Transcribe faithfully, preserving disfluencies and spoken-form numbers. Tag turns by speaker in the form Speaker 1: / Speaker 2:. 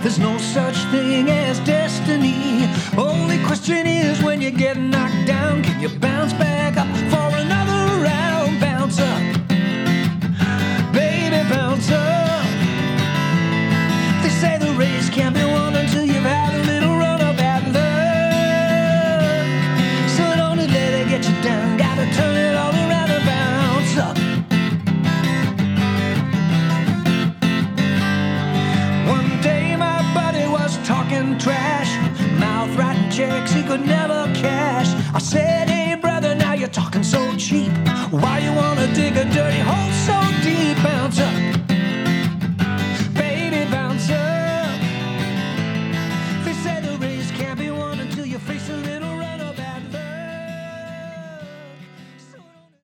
Speaker 1: There's no such thing as destiny. Only question is, when you get knocked down, can you bounce back up for another round? Bounce up, baby, bounce up. They say the race can't be won until you've had a little run of bad luck. So don't let it get you down, gotta turn it all around and bounce up. One day my buddy was talking trash, mouth writing checks he could never cash. I said, hey,